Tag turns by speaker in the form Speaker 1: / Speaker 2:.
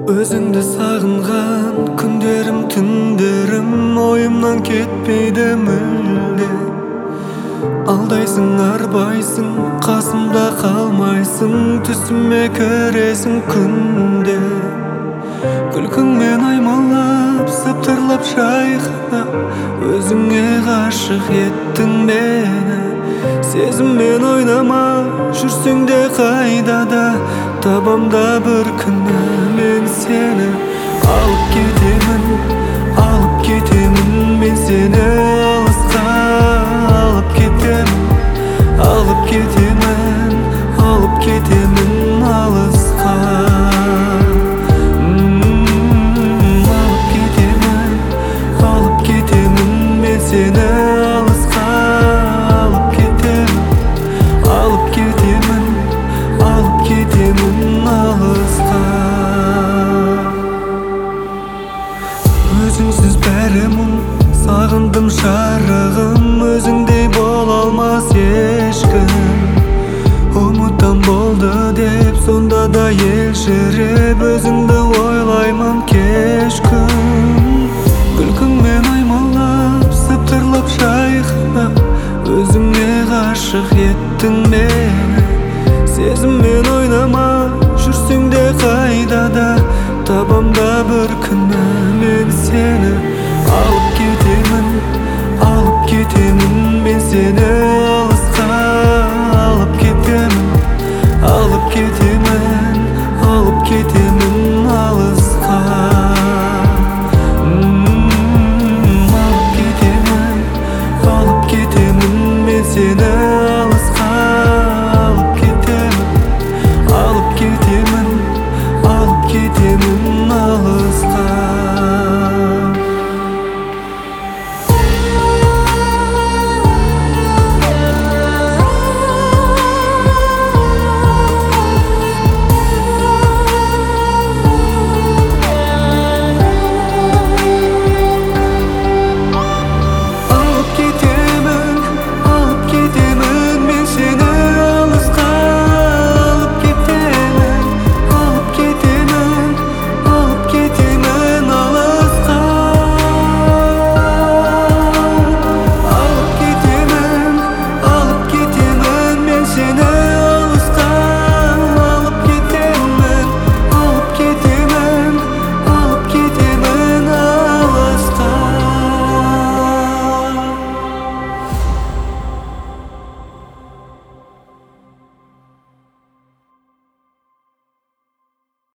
Speaker 1: Өзіңді сағынған күндерім, түндерім ойымнан кетпейді мүлде. Алдайсың, арбайсың, қасымда қалмайсың, түсіме кіресің күнде. Күлкіңмен аймалап, сыбдырлап шайқанап, өзіңе ғашық еттің мені. Сезіммен ойнама, жүрсең де қайдада, табамда бір күні мен сені. Алып кетемін мен сені алысқа, алып кетемін алысқа. Алып кетемін мен сені алысқа, алып кетемін алысқа. Өзіңсіз бәрі мұң, сағындым шарығым, өзіңдей бола алмас ешкім. Ұмытам болды деп сонда да елжіреп, өзіңді ойлаймын кеш күн. Күлкіңмен аймалап, сыбдырлап шайқанап, өзіңе ғашық еттің мені. Сезіммен ойнама, жүрсең де қайдада, табамда бір күні мен сені. Алып кетемін мен сені